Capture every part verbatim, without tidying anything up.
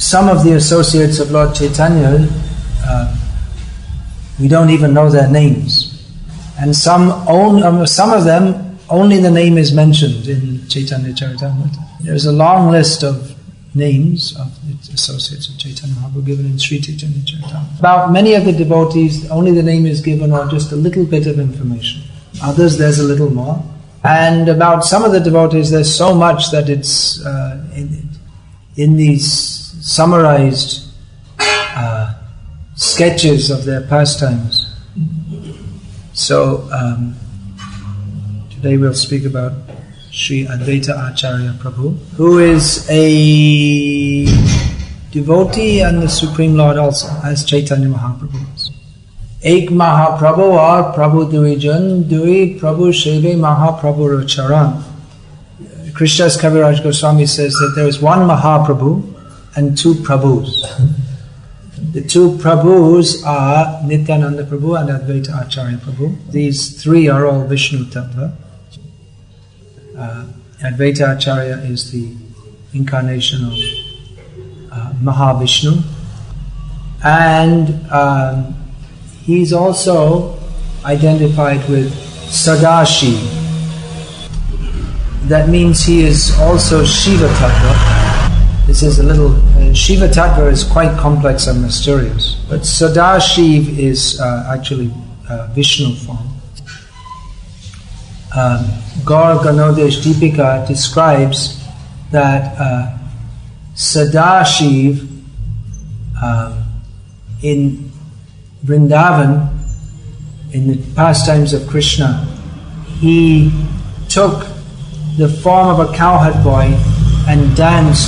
some of the associates of Lord Chaitanya, uh, we don't even know their names. And some, own, um, some of them, only the name is mentioned in Chaitanya Charitamrita. There's a long list of names of the associates of Chaitanya Mahaprabhu given in Sri Chaitanya Charitamrita. About many of the devotees, only the name is given or just a little bit of information. Others, there's a little more. And about some of the devotees, there's so much that it's uh, in, in these summarized uh, sketches of their pastimes. So, um, today we'll speak about Sri Advaita Acharya Prabhu, who is a devotee and the Supreme Lord also, as Chaitanya Mahaprabhu is. Ek Mahaprabhu or Prabhu Duijan, Dui Prabhu Sheve Mahaprabhu Racharan. Krishnadas Kaviraj Goswami says that there is one Mahaprabhu and two Prabhus. The two Prabhus are Nityananda Prabhu and Advaita Acharya Prabhu. These three are all Vishnu Tattva. Uh, Advaita Acharya is the incarnation of uh, Mahavishnu, and um, he's also identified with Sadashiv. That means he is also Shiva Tattva. This is a little... Uh, Shiva Tattva is quite complex and mysterious, but Sadashiv is uh, actually uh, Vishnu form. Um, Gaur Ganodesh Deepika describes that uh, Sadashiv um, in Vrindavan, in the pastimes of Krishna, he took the form of a cowherd boy and danced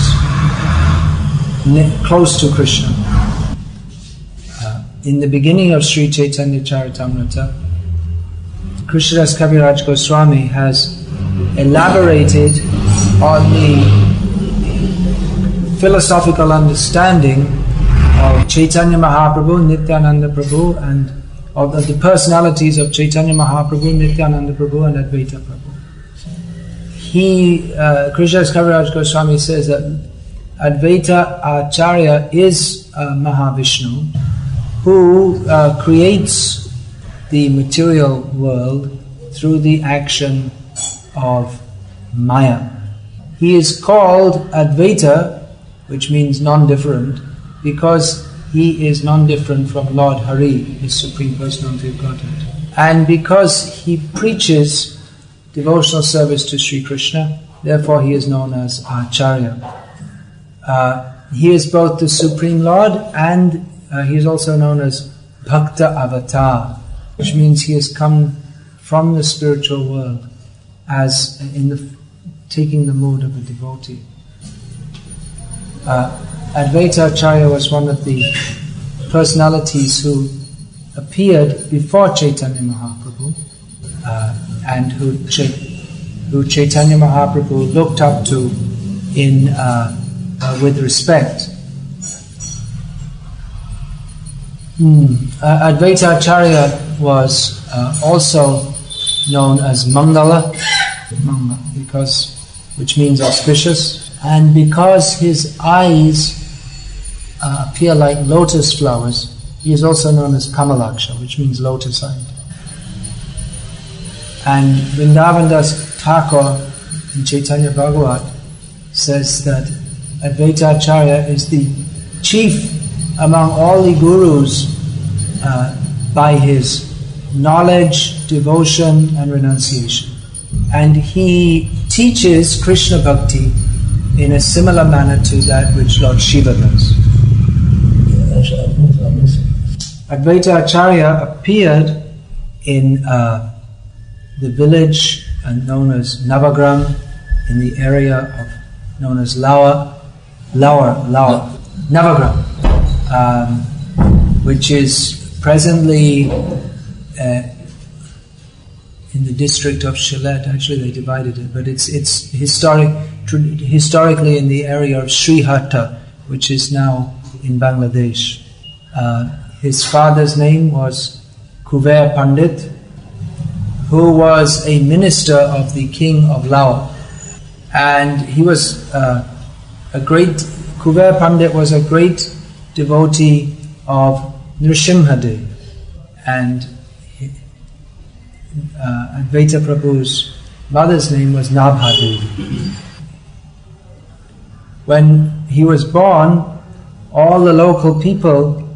close to Krishna. Uh, in the beginning of Sri Chaitanya Charitamrita, Krishnadas Kaviraj Goswami has elaborated on the philosophical understanding of Chaitanya Mahaprabhu, Nityananda Prabhu, and of the, the personalities of Chaitanya Mahaprabhu, Nityananda Prabhu, and Advaita Prabhu. He, uh, Krishnadas Kaviraj Goswami says that Advaita Acharya is uh, Mahavishnu, who uh, creates the material world through the action of Maya. He is called Advaita, which means non-different, because he is non-different from Lord Hari, his Supreme Personality of Godhead. And because he preaches devotional service to Sri Krishna, therefore he is known as Acharya. Uh, he is both the Supreme Lord and uh, he is also known as Bhakta Avatar, which means he has come from the spiritual world as in the taking the mood of a devotee. Uh, Advaita Acharya was one of the personalities who appeared before Chaitanya Mahaprabhu uh, and who, Ch- who Chaitanya Mahaprabhu looked up to in uh, uh, with respect. Hmm. Uh, Advaita Acharya was uh, also known as Mangala, Mangala because, which means auspicious, and because his eyes uh, appear like lotus flowers, he is also known as Kamalaksha, which means lotus-eyed. And Vrindavan Das Thakur in Chaitanya Bhagavat says that Advaita Acharya is the chief among all the gurus uh, by his knowledge, devotion, and renunciation. And he teaches Krishna Bhakti in a similar manner to that which Lord Shiva does. Advaita Acharya appeared in uh, the village known as Navagram, in the area of known as Laur, Laur, Laur, Navagram, um, which is presently uh, in the district of Sylhet. Actually, they divided it, but it's it's historic, tr- historically in the area of Srihatta, which is now in Bangladesh. Uh, his father's name was Kuver Pandit, who was a minister of the king of Laur, and he was uh, a great Kuber Pandit was a great devotee of Nrsimhadev, and uh, Advaita Prabhu's mother's name was Nabhadevi. When he was born, all the local people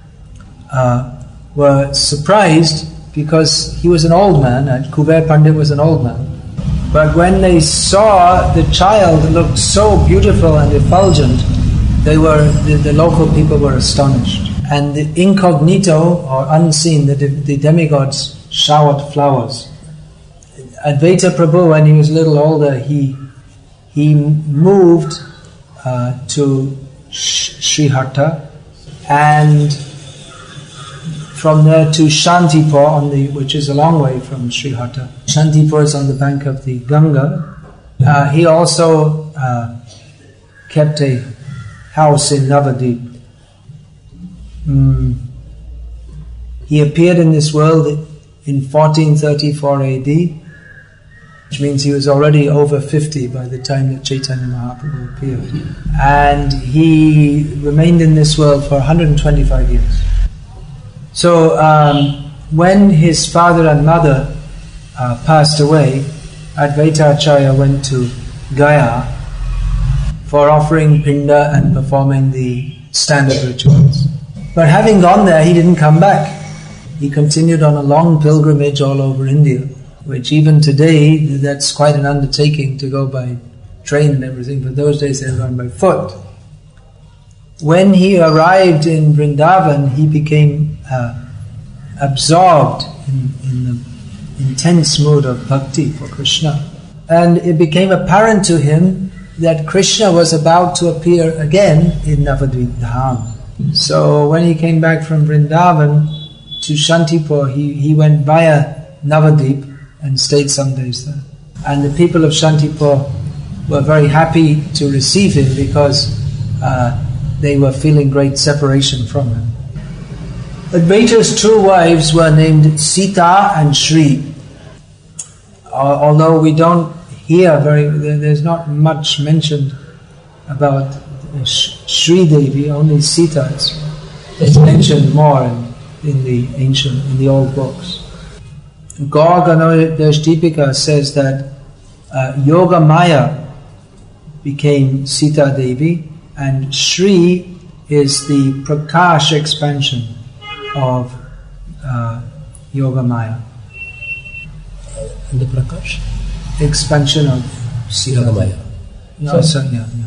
uh, were surprised because he was an old man, and Kuber Pandit was an old man. But when they saw the child looked so beautiful and effulgent, they were the, the local people were astonished. And the incognito, or unseen, the, the demigods showered flowers. Advaita Prabhu, when he was a little older, he he moved uh, to Sriharta, and from there to Shantipur, on the, which is a long way from Sriharta. Shantipur is on the bank of the Ganga. Uh, he also uh, kept a house in Navadip. Mm. He appeared in this world in fourteen thirty-four A D, which means he was already over fifty by the time that Chaitanya Mahaprabhu appeared. And he remained in this world for one hundred twenty-five years. So um, when his father and mother uh, passed away, Advaita Acharya went to Gaya for offering pinda and performing the standard rituals. But having gone there, he didn't come back. He continued on a long pilgrimage all over India, which even today, that's quite an undertaking to go by train and everything. But those days they were going by foot. When he arrived in Vrindavan, he became uh, absorbed in, in the intense mood of bhakti for Krishna. And it became apparent to him that Krishna was about to appear again in Navadvip Dham. So when he came back from Vrindavan to Shantipur, he, he went via Navadvip and stayed some days there. And the people of Shantipur were very happy to receive him because uh, they were feeling great separation from him. Advaita's two wives were named Sita and Shri. Uh, although we don't hear very, there's not much mentioned about Shri Devi, only Sita is mentioned more in, in the ancient, in the old books. Gaur Ganodash Deepika says that uh, Yoga Maya became Sita Devi, and Shri is the Prakash expansion of uh, Yoga Maya. And the Prakash? Expansion of Sita Yoga Maya. No, so, yeah, yeah.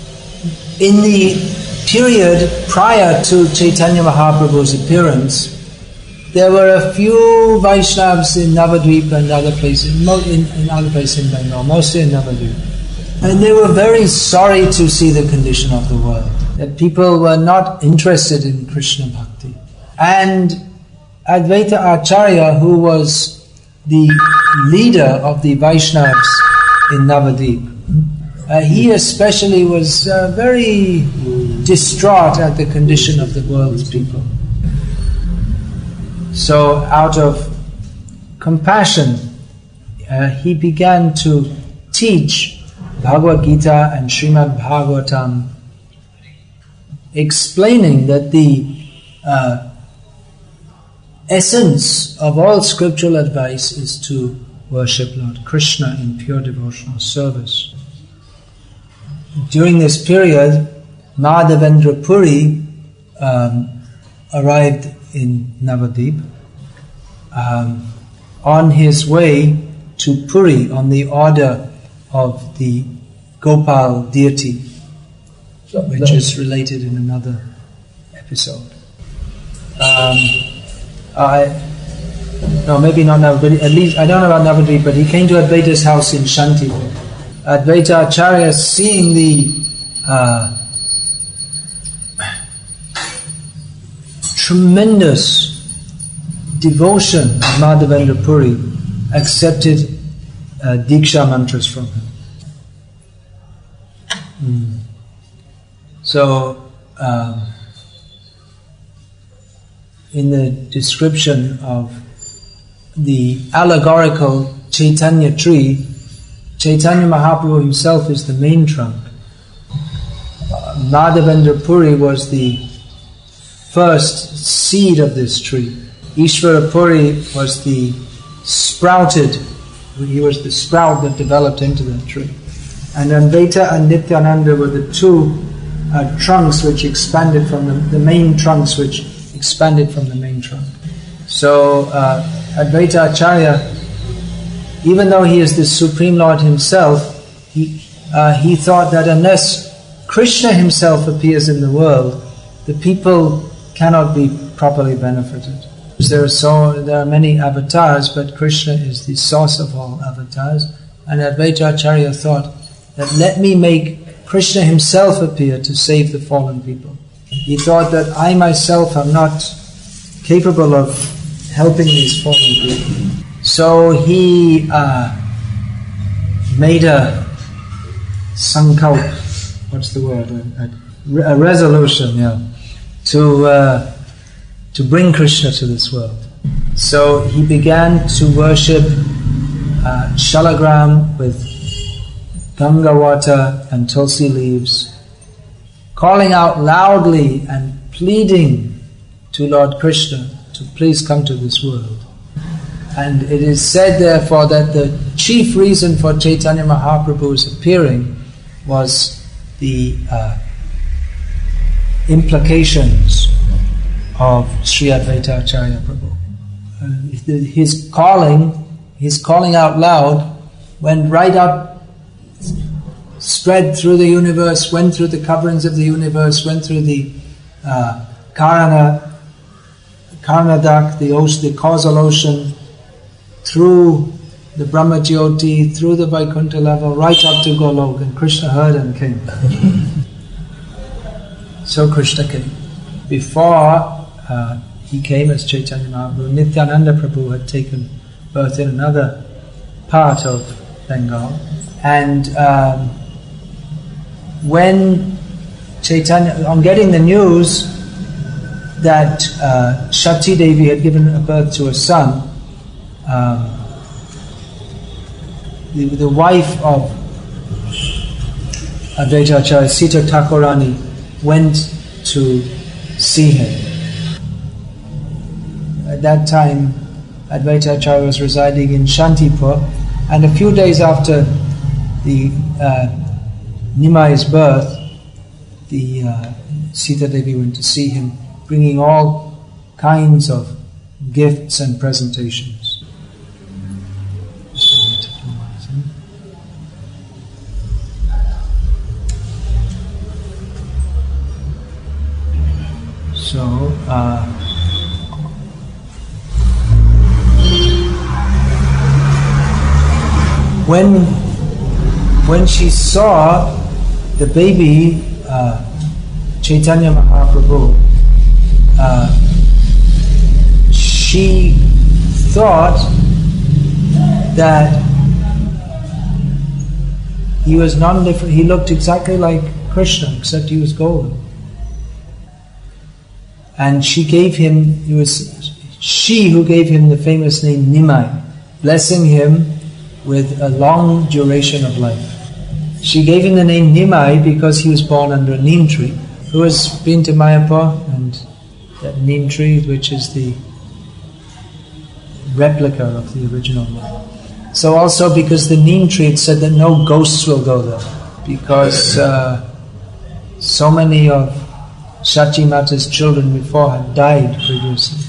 In the period prior to Chaitanya Mahaprabhu's appearance, there were a few Vaishnavas in Navadvip and other places, in, in other places in Bengal, mostly in Navadvip. And they were very sorry to see the condition of the world, that people were not interested in Krishna Bhakti. And Advaita Acharya, who was the leader of the Vaishnavas in Navadvip, uh, he especially was uh, very distraught at the condition of the world's people. So out of compassion, uh, he began to teach Bhagavad Gita and Srimad Bhagavatam, explaining that the uh, essence of all scriptural advice is to worship Lord Krishna in pure devotional service. During this period, Madhavendra Puri um, arrived in Navadvip um, on his way to Puri on the order of the Gopal deity, which is related in another episode. Um, I, no, maybe not Navadvip, at least I don't know about Navadvip, but he came to Advaita's house in Shantipur. Advaita Acharya, seeing the uh, tremendous devotion of Madhavendra Puri, accepted uh, Diksha mantras from him. Mm. So, um, in the description of the allegorical Chaitanya tree, Chaitanya Mahaprabhu himself is the main trunk. uh, Madhavendra Puri was the first seed of this tree. Ishvara Puri was the sprouted, he was the sprout that developed into the tree. And Advaita and Nityananda were the two uh, trunks which expanded from the, the main trunks which expanded from the main trunk. So uh, Advaita Acharya, even though he is the Supreme Lord himself, he, uh, he thought that unless Krishna himself appears in the world, the people cannot be properly benefited. There are, so, there are many avatars, but Krishna is the source of all avatars. And Advaita Acharya thought that let me make Krishna himself appear to save the fallen people. He thought that I myself am not capable of helping these fallen people. So he uh, made a sankalp, what's the word? A, a resolution, yeah, to uh, to bring Krishna to this world. So he began to worship uh, shalagram with Ganga water and tulsi leaves, calling out loudly and pleading to Lord Krishna to please come to this world. And it is said therefore that the chief reason for Chaitanya Mahaprabhu's appearing was the uh, implications of Sri Advaita Acharya Prabhu. Uh, his calling, his calling out loud went right up, spread through the universe, went through the coverings of the universe, went through the uh, Karana, Karnadak, the ocean, the causal ocean, through the Brahma Jyoti, through the Vaikuntha level, right up to Golok, and Krishna heard and came. So Krishna came. Before uh, he came as Chaitanya Mahaprabhu, Nityananda Prabhu had taken birth in another part of Bengal. And um, when Chaitanya, on getting the news that uh, Shakti Devi had given birth to a son, um, the, the wife of Advaita Acharya, Sita Thakurani, went to see him. At that time, Advaita Acharya was residing in Shantipur, and a few days after the uh, Nimai's birth, the uh, Sita Devi went to see him, bringing all kinds of gifts and presentations. So, uh, when when she saw the baby uh, Chaitanya Mahaprabhu, uh, she thought that he was non-different. He looked exactly like Krishna, except he was golden. And she gave him, it was she who gave him the famous name Nimai, blessing him with a long duration of life. She gave him the name Nimai because he was born under a neem tree. Who has been to Mayapur? And that neem tree, which is the replica of the original one. So also because the neem tree, it said that no ghosts will go there, because uh, so many of Shachi Mata's children before had died previously.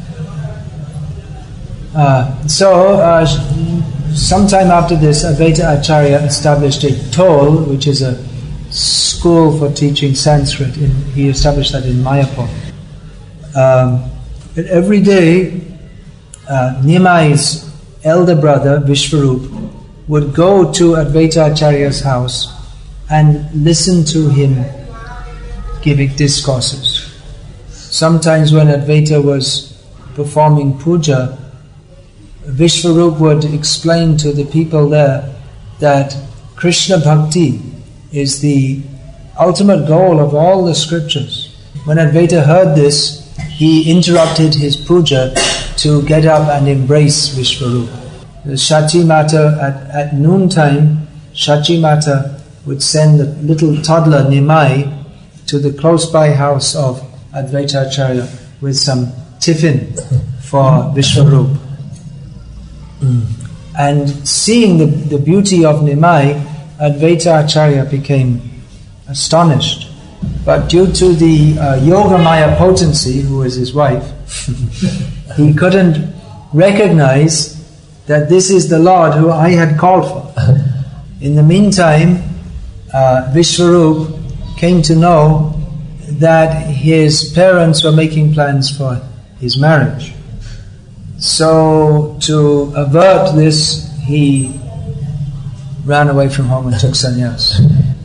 Uh, so, uh, sometime after this, Advaita Acharya established a toll, which is a school for teaching Sanskrit. In, he established that in Mayapur. Um, but every day, uh, Nimai's elder brother, Vishwarup, would go to Advaita Acharya's house and listen to him giving discourses. Sometimes when Advaita was performing puja, Vishwarup would explain to the people there that Krishna Bhakti is the ultimate goal of all the scriptures. When Advaita heard this, he interrupted his puja to get up and embrace Vishwarup. The Shachi Mata, at, at noontime, Shachi Mata would send the little toddler Nimai to the close-by house of Advaita Acharya with some tiffin for Vishwarup. Mm. And seeing the, the beauty of Nimai, Advaita Acharya became astonished. But due to the uh, Yogamaya potency, who was his wife, he couldn't recognize that this is the Lord who I had called for. In the meantime, uh, Vishwarup came to know that his parents were making plans for his marriage. So, to avert this, he ran away from home and took sannyas.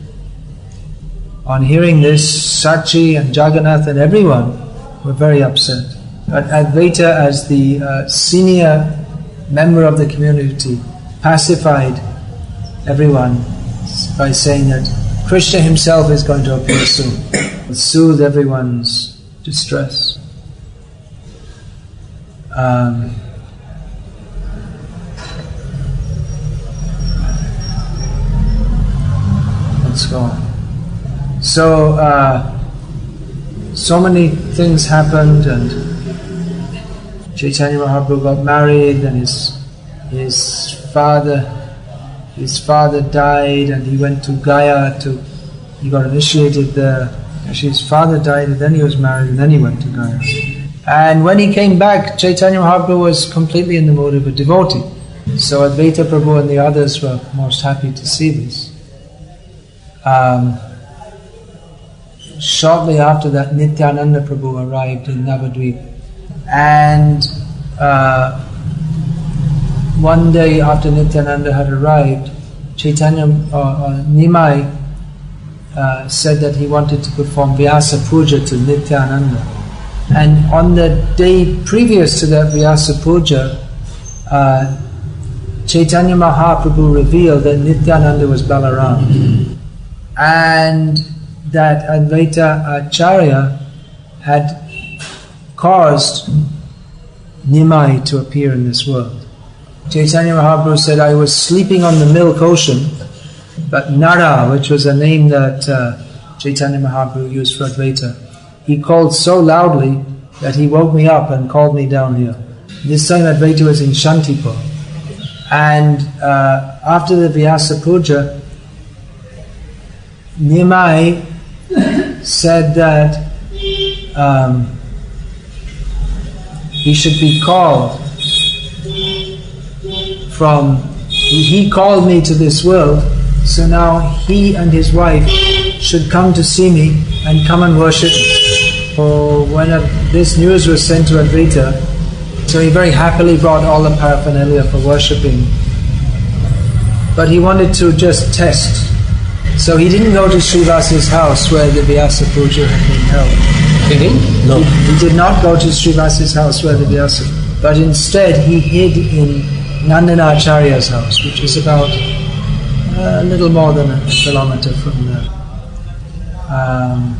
On hearing this, Sachi and Jagannath and everyone were very upset. But Advaita, as the uh, senior member of the community, pacified everyone by saying that Krishna himself is going to appear soon, soothe everyone's distress. Um, let's go on. So, uh, so many things happened, and Chaitanya Mahaprabhu got married, and his his father his father died, and he went to Gaya to he got initiated there. Actually, his father died, and then he was married, and then he went to Gaya. And when he came back, Chaitanya Mahaprabhu was completely in the mood of a devotee. So Advaita Prabhu and the others were most happy to see this. Um, shortly after that, Nityananda Prabhu arrived in Navadvip. And uh, one day after Nityananda had arrived, Chaitanya uh, uh, Nimai uh, said that he wanted to perform Vyasa Puja to Nityananda. And on the day previous to that Vyasa Puja, uh, Chaitanya Mahaprabhu revealed that Nityananda was Balaram, and that Advaita Acharya had caused Nimai to appear in this world. Chaitanya Mahaprabhu said, I was sleeping on the milk ocean, but Nara, which was a name that uh, Chaitanya Mahaprabhu used for Advaita, he called so loudly that he woke me up and called me down here. This time Advaita was in Shantipur. And uh, after the Vyasa Puja, Nimai said that um, he should be called from, he called me to this world, so now he and his wife should come to see me and come and worship me. So when uh, this news was sent to Advaita, so he very happily brought all the paraphernalia for worshipping. But he wanted to just test. So he didn't go to Srivasa's house where the Vyasa Puja had been held. He didn't? No. He, he did not go to Srivasa's house where the Vyasa, but instead he hid in Nandana Acharya's house, which is about uh, a little more than a kilometer from there. Um,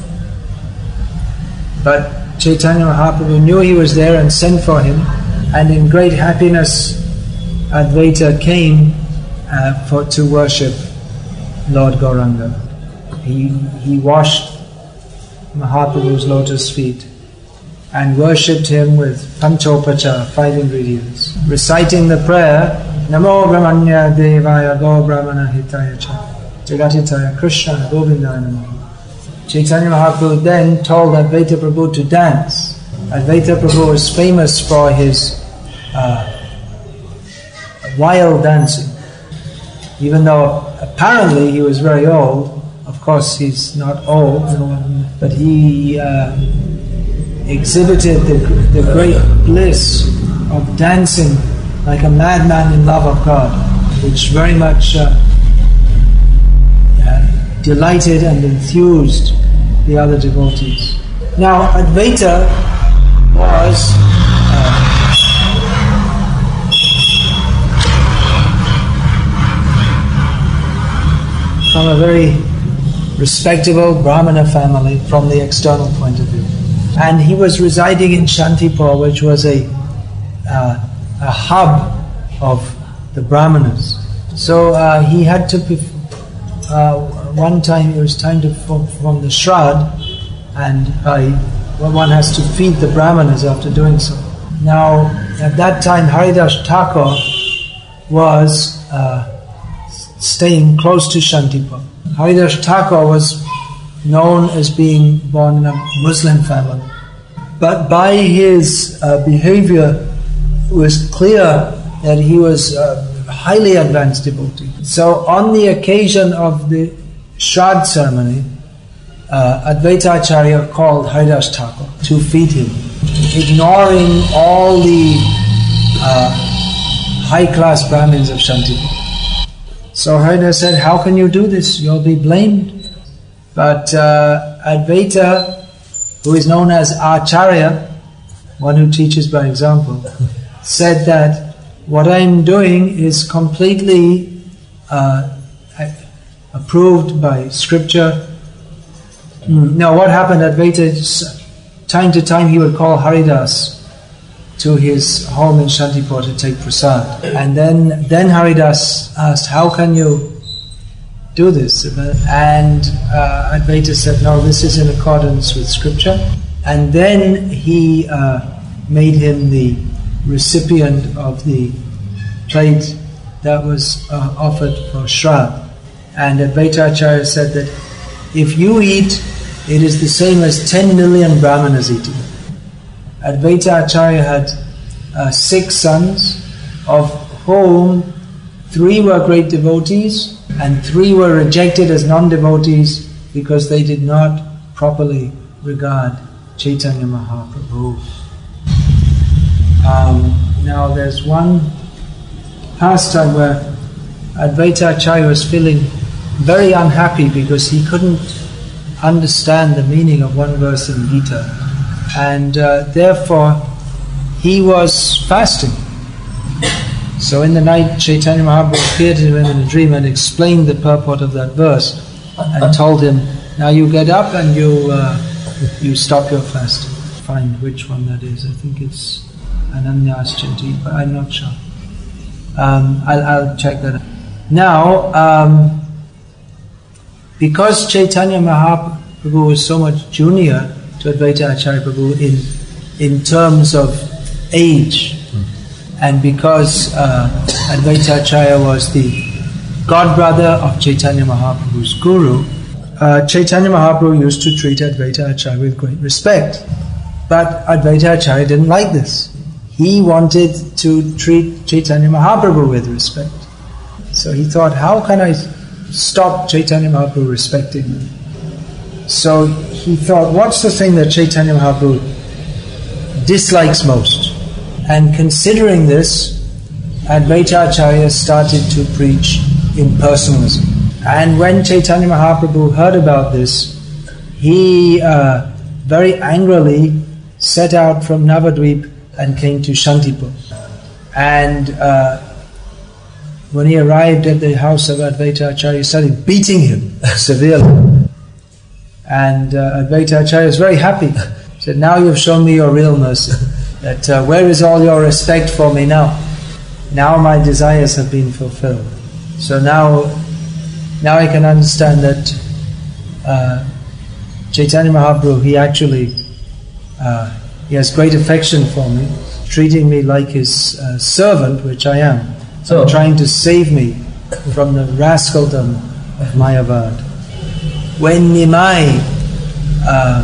but Chaitanya Mahaprabhu knew he was there and sent for him, and in great happiness Advaita came uh, for to worship Lord Gauranga. He, he washed Mahaprabhu's lotus feet and worshipped him with Panchopachara, five ingredients, reciting the prayer, Namo Brahmanya Devaya Go Brahmana Hitaya Cha Jagatitaya Krishna Govindaya Namo. Chaitanya Mahaprabhu then told Advaita Prabhu to dance. Advaita Prabhu was famous for his uh, wild dancing. Even though apparently he was very old, of course he's not old, but he uh, exhibited the, the great bliss of dancing like a madman in love of God, which very much uh, uh, delighted and enthused the other devotees. Now Advaita was uh, from a very respectable Brahmana family from the external point of view. And he was residing in Shantipur, which was a, uh, a hub of the Brahmanas. So uh, he had to uh, one time it was time to perform the Shraddha, and I, well, one has to feed the Brahmanas after doing so. Now, at that time, Haridas Thakur was uh, staying close to Shantipur. Haridas Thakur was known as being born in a Muslim family, but by his uh, behavior, it was clear that he was a highly advanced devotee. So, on the occasion of the Shraddha ceremony, uh, Advaita Acharya called Haridas Thakur to feed him, ignoring all the uh, high-class Brahmins of Shantipur. So Haridas said, "How can you do this? You'll be blamed." But uh, Advaita, who is known as Acharya, one who teaches by example, said that what I'm doing is completely uh, approved by scripture. Mm. Now, what happened? Advaita, time to time, he would call Haridas to his home in Shantipur to take prasad. And then, then Haridas asked, "How can you do this?" And uh, Advaita said, "No, this is in accordance with scripture." And then he uh, made him the recipient of the plate that was uh, offered for Shraddha. And Advaita Acharya said that if you eat, it is the same as ten million Brahmanas eating. Advaita Acharya had uh, six sons, of whom three were great devotees and three were rejected as non-devotees because they did not properly regard Chaitanya Mahaprabhu. Um, now there's one pastime where Advaita Acharya was feeling very unhappy because he couldn't understand the meaning of one verse in Gita, and uh, therefore he was fasting. So in the night, Chaitanya Mahaprabhu appeared to him in a dream and explained the purport of that verse and told him, "Now you get up and you uh, you stop your fasting." Find which one that is. I think it's Ananyas Chanti, but I'm not sure. Um, I'll, I'll check that out. Now, um, because Chaitanya Mahaprabhu was so much junior to Advaita Acharya Prabhu in in terms of age, and because uh, Advaita Acharya was the godbrother of Chaitanya Mahaprabhu's guru, uh, Chaitanya Mahaprabhu used to treat Advaita Acharya with great respect. But Advaita Acharya didn't like this. He wanted to treat Chaitanya Mahaprabhu with respect. So he thought, how can I stop Chaitanya Mahaprabhu respecting me? So he thought, what's the thing that Chaitanya Mahaprabhu dislikes most? And considering this, Advaita Acharya started to preach impersonalism. And when Chaitanya Mahaprabhu heard about this, he uh, very angrily set out from Navadvip and came to Shantipur. And uh, when he arrived at the house of Advaita Acharya, he started beating him severely. And uh, Advaita Acharya was very happy. He said, "Now you've shown me your real mercy. That uh, where is all your respect for me now? Now my desires have been fulfilled. So now, now I can understand that uh, Chaitanya Mahaprabhu, he actually uh, he has great affection for me, treating me like his uh, servant, which I am, so trying to save me from the rascaldom of Mayavad." When Nimai uh,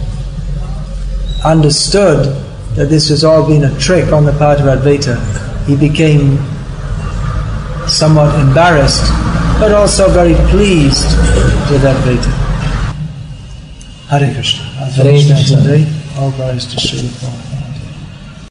understood that this has all been a trick on the part of Advaita, he became somewhat embarrassed, but also very pleased with Advaita. Hare Krishna. Hare Krishna. All glories to Srila Prabhupada.